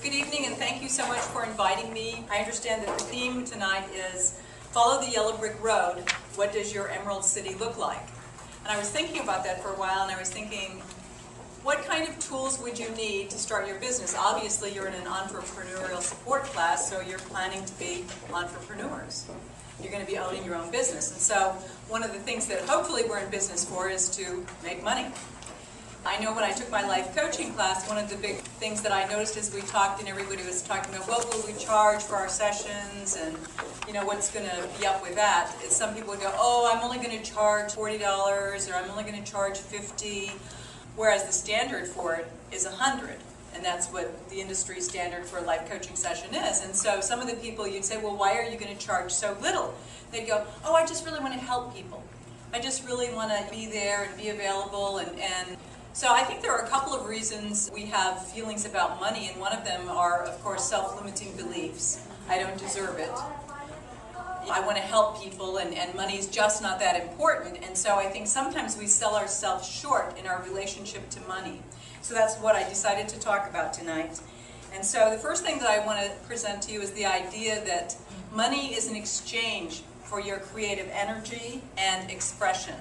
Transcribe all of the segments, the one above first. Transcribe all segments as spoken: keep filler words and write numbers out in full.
Good evening, and thank you so much for inviting me. I understand that the theme tonight is Follow the Yellow Brick Road, What Does Your Emerald City Look Like? And I was thinking about that for a while, and I was thinking, what kind of tools would you need to start your business? Obviously, you're in an entrepreneurial support class, so you're planning to be entrepreneurs. You're going to be owning your own business. And so one of the things that hopefully we're in business for is to make money. I know when I took my life coaching class, one of the big things that I noticed as we talked and everybody was talking about what will we charge for our sessions and you know what's going to be up with that, is some people would go, oh, I'm only going to charge forty dollars or I'm only going to charge fifty dollars, whereas the standard for it is one hundred dollars. And that's what the industry standard for a life coaching session is. And so some of the people, you'd say, well, why are you going to charge so little? They'd go, oh, I just really want to help people. I just really want to be there and be available. And, and so I think there are a couple of reasons we have feelings about money, and one of them are, of course, self-limiting beliefs. I don't deserve it. I want to help people, and, and money's just not that important. And so I think sometimes we sell ourselves short in our relationship to money. So that's what I decided to talk about tonight. And so the first thing that I want to present to you is the idea that money is an exchange for your creative energy and expression.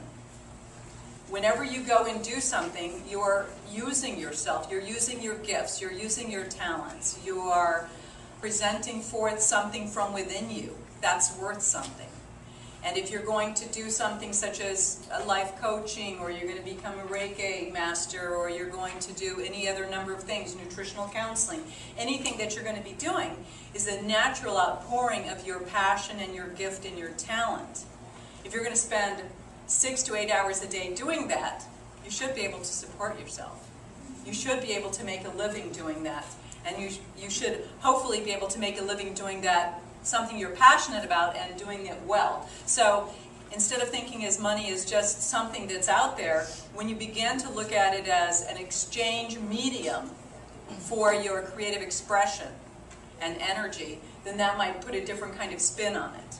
Whenever you go and do something, you're using yourself, you're using your gifts, you're using your talents, you are presenting forth something from within you that's worth something. And if you're going to do something such as a life coaching, or you're going to become a Reiki master, or you're going to do any other number of things, nutritional counseling, anything that you're going to be doing is a natural outpouring of your passion and your gift and your talent. If you're going to spend six to eight hours a day doing that, you should be able to support yourself. You should be able to make a living doing that. And you, you should hopefully be able to make a living doing that, something you're passionate about, and doing it well. So instead of thinking as money is just something that's out there, when you begin to look at it as an exchange medium for your creative expression and energy, then that might put a different kind of spin on it.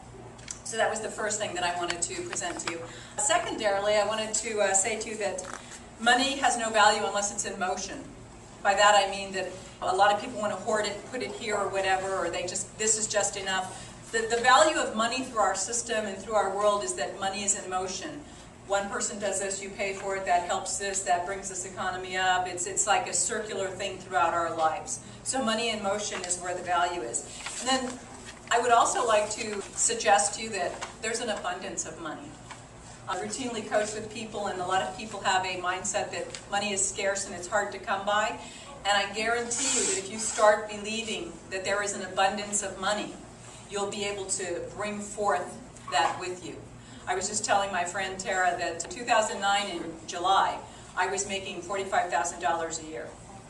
So that was the first thing that I wanted to present to you. Secondarily, I wanted to uh, say to you that money has no value unless it's in motion. By that I mean that a lot of people want to hoard it, put it here or whatever, or they just, this is just enough. The, the value of money through our system and through our world is that money is in motion. One person does this, you pay for it, that helps this, that brings this economy up. It's, it's like a circular thing throughout our lives. So money in motion is where the value is. And then I would also like to suggest to you that there's an abundance of money. I routinely coach with people, and a lot of people have a mindset that money is scarce and it's hard to come by. And I guarantee you that if you start believing that there is an abundance of money, you'll be able to bring forth that with you. I was just telling my friend Tara that in two thousand nine, in July, I was making forty-five thousand dollars a year.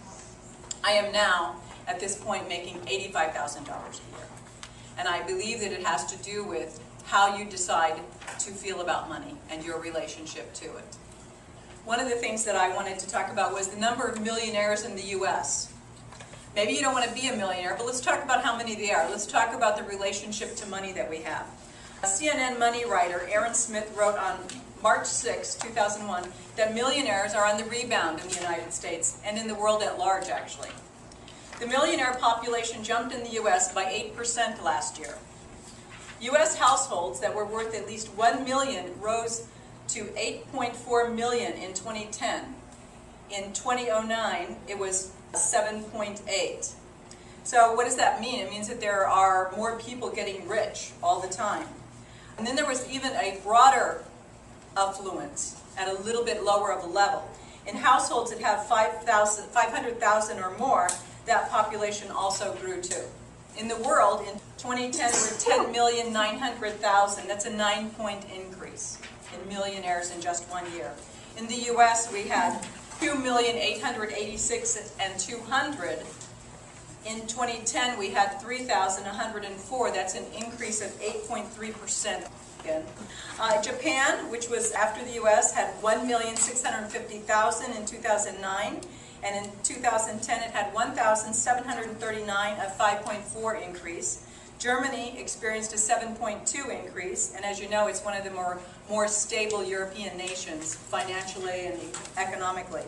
I am now, at this point, making eighty-five thousand dollars a year. And I believe that it has to do with how you decide to feel about money and your relationship to it. One of the things that I wanted to talk about was the number of millionaires in the U S. Maybe you don't want to be a millionaire, but let's talk about how many they are. Let's talk about the relationship to money that we have. A C N N money writer, Aaron Smith, wrote on March sixth, two thousand one, that millionaires are on the rebound in the United States and in the world at large, actually. The millionaire population jumped in the U S by eight percent last year. U S households that were worth at least one million dollars rose to eight point four million dollars in twenty ten. In two thousand nine, it was seven point eight. So what does that mean? It means that there are more people getting rich all the time. And then there was even a broader affluence at a little bit lower of a level. In households that have five hundred thousand or more, that population also grew too. In the world, in twenty ten, there were ten million nine hundred thousand. That's a nine-point increase in millionaires in just one year. In the U S, we had two million eight hundred eighty-six thousand and two hundred. In twenty ten, we had three thousand one hundred four. That's an increase of eight point three percent. Uh, Japan, which was after the U S, had one million six hundred fifty thousand in two thousand nine. And in two thousand ten, it had one thousand seven hundred thirty-nine, a five point four increase. Germany experienced a seven point two increase, and as you know, it's one of the more, more stable European nations financially and economically.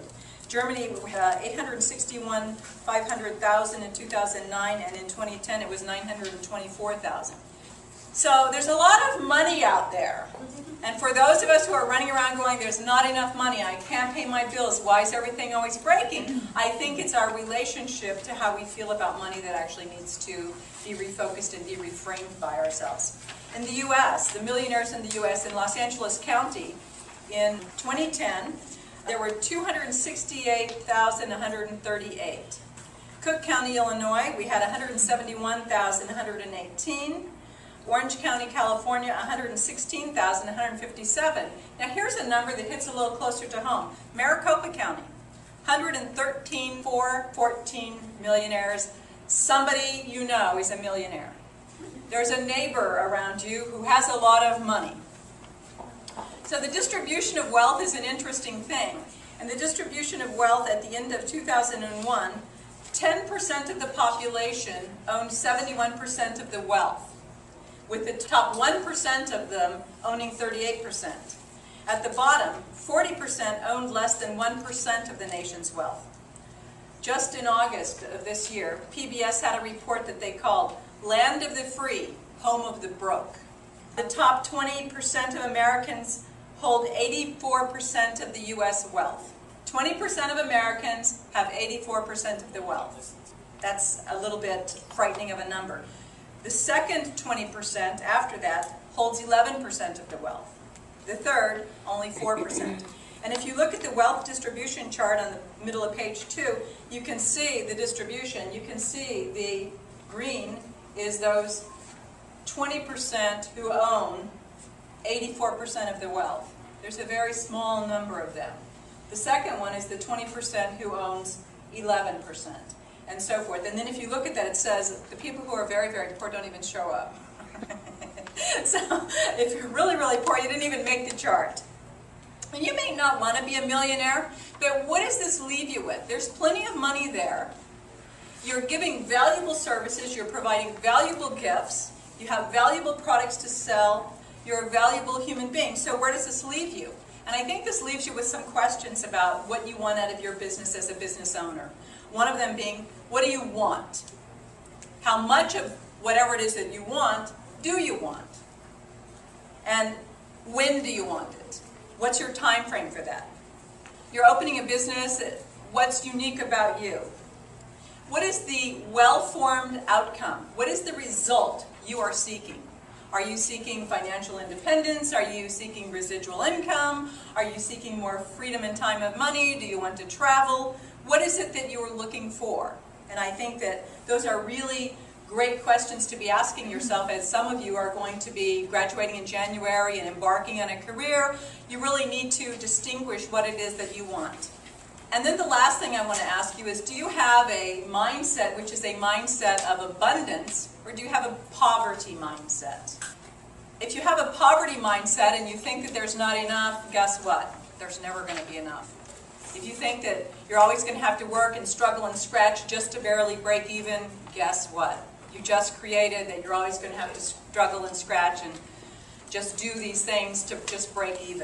Germany, uh, eight hundred sixty-one thousand five hundred in two thousand nine, and in twenty ten it was nine hundred twenty-four thousand. So there's a lot of money out there. And for those of us who are running around going, there's not enough money, I can't pay my bills, why is everything always breaking? I think it's our relationship to how we feel about money that actually needs to be refocused and be reframed by ourselves. In the U S, the millionaires in the U S, in Los Angeles County, in twenty ten, there were two hundred sixty-eight thousand one hundred thirty-eight. Cook County, Illinois, we had one hundred seventy-one thousand one hundred eighteen. Orange County, California, one hundred sixteen thousand one hundred fifty-seven. Now here's a number that hits a little closer to home. Maricopa County, one hundred thirteen thousand four hundred fourteen millionaires. Somebody you know is a millionaire. There's a neighbor around you who has a lot of money. So the distribution of wealth is an interesting thing. And the distribution of wealth at the end of two thousand one, ten percent of the population owned seventy-one percent of the wealth, with the top one percent of them owning thirty-eight percent. At the bottom, forty percent owned less than one percent of the nation's wealth. Just in August of this year, P B S had a report that they called Land of the Free, Home of the Broke. The top twenty percent of Americans hold eighty-four percent of the U S wealth. twenty percent of Americans have eighty-four percent of the wealth. That's a little bit frightening of a number. The second twenty percent after that holds eleven percent of the wealth. The third, only four percent. And if you look at the wealth distribution chart on the middle of page two, you can see the distribution. You can see the green is those twenty percent who own eighty-four percent of the wealth. There's a very small number of them. The second one is the twenty percent who owns eleven percent. And so forth. And then if you look at that, it says the people who are very, very poor don't even show up. So if you're really, really poor, you didn't even make the chart. And you may not want to be a millionaire, but what does this leave you with? There's plenty of money there. You're giving valuable services. You're providing valuable gifts. You have valuable products to sell. You're a valuable human being. So where does this leave you? And I think this leaves you with some questions about what you want out of your business as a business owner. One of them being, what do you want? How much of whatever it is that you want do you want? And when do you want it? What's your time frame for that? You're opening a business. What's unique about you? What is the well-formed outcome? What is the result you are seeking? Are you seeking financial independence? Are you seeking residual income? Are you seeking more freedom and time of money? Do you want to travel? What is it that you're looking for? And I think that those are really great questions to be asking yourself as some of you are going to be graduating in January and embarking on a career. You really need to distinguish what it is that you want. And then the last thing I want to ask you is, do you have a mindset which is a mindset of abundance, or do you have a poverty mindset? If you have a poverty mindset and you think that there's not enough, guess what? There's never going to be enough. If you think that you're always going to have to work and struggle and scratch just to barely break even, guess what? You just created that you're always going to have to struggle and scratch and just do these things to just break even.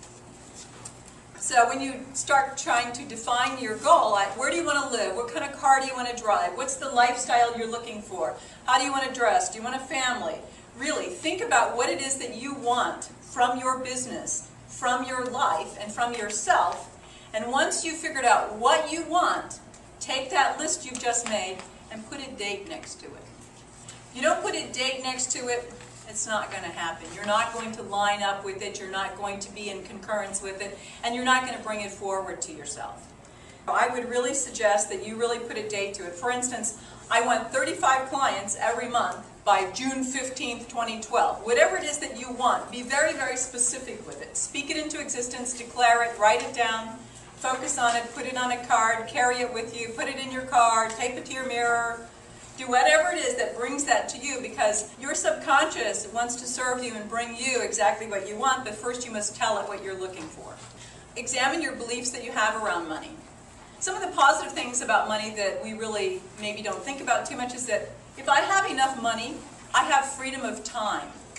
So when you start trying to define your goal, like where do you want to live? What kind of car do you want to drive? What's the lifestyle you're looking for? How do you want to dress? Do you want a family? Really, think about what it is that you want from your business, from your life, and from yourself. And once you've figured out what you want, take that list you've just made and put a date next to it. You don't put a date next to it, it's not going to happen. You're not going to line up with it, you're not going to be in concurrence with it, and you're not going to bring it forward to yourself. I would really suggest that you really put a date to it. For instance, I want thirty-five clients every month by June fifteenth, twenty twelve. Whatever it is that you want, be very, very specific with it. Speak it into existence, declare it, write it down, focus on it, put it on a card, carry it with you, put it in your car, tape it to your mirror. Do whatever it is that brings that to you, because your subconscious wants to serve you and bring you exactly what you want, but first you must tell it what you're looking for. Examine your beliefs that you have around money. Some of the positive things about money that we really maybe don't think about too much is that if I have enough money, I have freedom of time.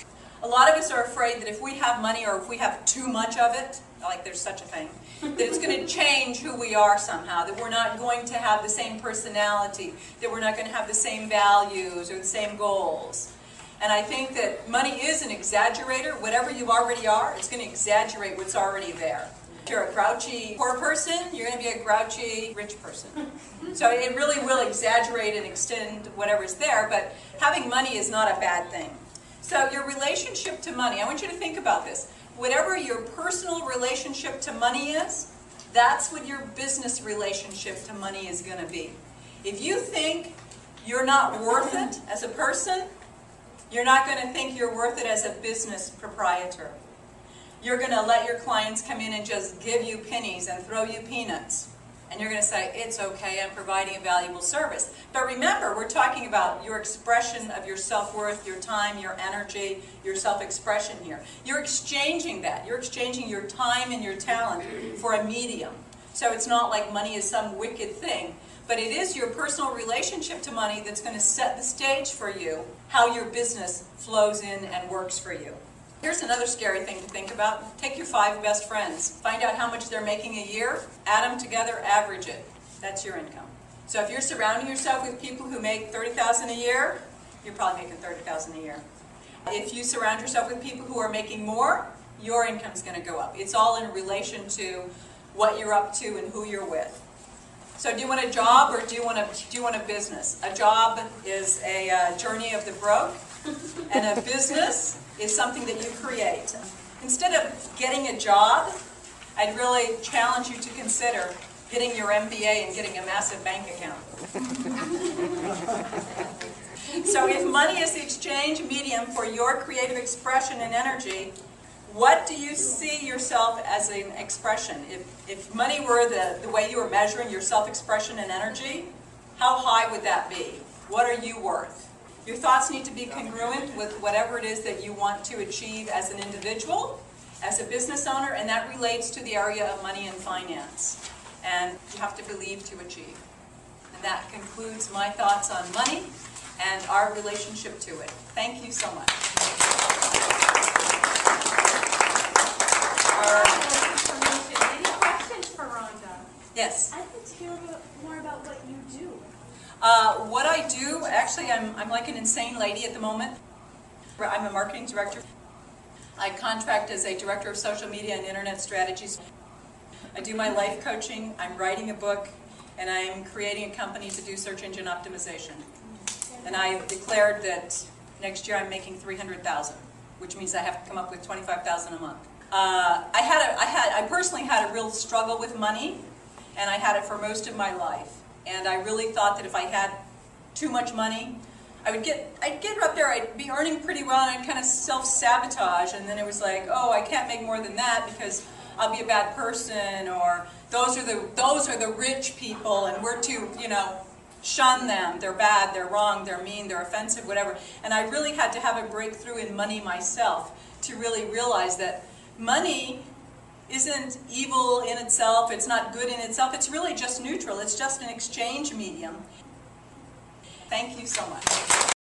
A lot of us are afraid that if we have money or if we have too much of it, like there's such a thing, that it's going to change who we are somehow, that we're not going to have the same personality, that we're not going to have the same values or the same goals. And I think that money is an exaggerator. Whatever you already are, it's going to exaggerate what's already there. If you're a grouchy poor person, you're going to be a grouchy rich person. So it really will exaggerate and extend whatever's there, but having money is not a bad thing. So your relationship to money, I want you to think about this. Whatever your personal relationship to money is, that's what your business relationship to money is going to be. If you think you're not worth it as a person, you're not going to think you're worth it as a business proprietor. You're going to let your clients come in and just give you pennies and throw you peanuts. And you're going to say, it's okay, I'm providing a valuable service. But remember, we're talking about your expression of your self-worth, your time, your energy, your self-expression here. You're exchanging that. You're exchanging your time and your talent for a medium. So it's not like money is some wicked thing. But it is your personal relationship to money that's going to set the stage for you, how your business flows in and works for you. Here's another scary thing to think about. Take your five best friends. Find out how much they're making a year. Add them together, average it. That's your income. So if you're surrounding yourself with people who make thirty thousand dollars a year, you're probably making thirty thousand dollars a year. If you surround yourself with people who are making more, your income's going to go up. It's all in relation to what you're up to and who you're with. So do you want a job or do you want a, do you want a business? A job is a uh, journey of the broke, and a business is something that you create. Instead of getting a job, I'd really challenge you to consider getting your M B A and getting a massive bank account. So if money is the exchange medium for your creative expression and energy, what do you see yourself as an expression? If, if money were the, the way you were measuring your self-expression and energy, how high would that be? What are you worth? Your thoughts need to be congruent with whatever it is that you want to achieve as an individual, as a business owner, and that relates to the area of money and finance. And you have to believe to achieve. And that concludes my thoughts on money and our relationship to it. Thank you so much. Any questions for Rhonda? Yes. I'd like to hear a bit more about what you do. Uh, what I do, actually, I'm, I'm like an insane lady at the moment. I'm a marketing director. I contract as a director of social media and internet strategies. I do my life coaching, I'm writing a book, and I'm creating a company to do search engine optimization. And I declared that next year I'm making three hundred thousand dollars, which means I have to come up with twenty-five thousand dollars a month. Uh, I had, a, I had, I personally had a real struggle with money, and I had it for most of my life. And I really thought that if I had too much money, I would get, I'd get up there, I'd be earning pretty well, and I'd kind of self-sabotage, and then it was like, oh, I can't make more than that because I'll be a bad person, or those are the, those are the rich people, and we're to, you know, shun them, they're bad, they're wrong, they're mean, they're offensive, whatever. And I really had to have a breakthrough in money myself to really realize that money isn't evil in itself, it's not good in itself, it's really just neutral, it's just an exchange medium. Thank you so much.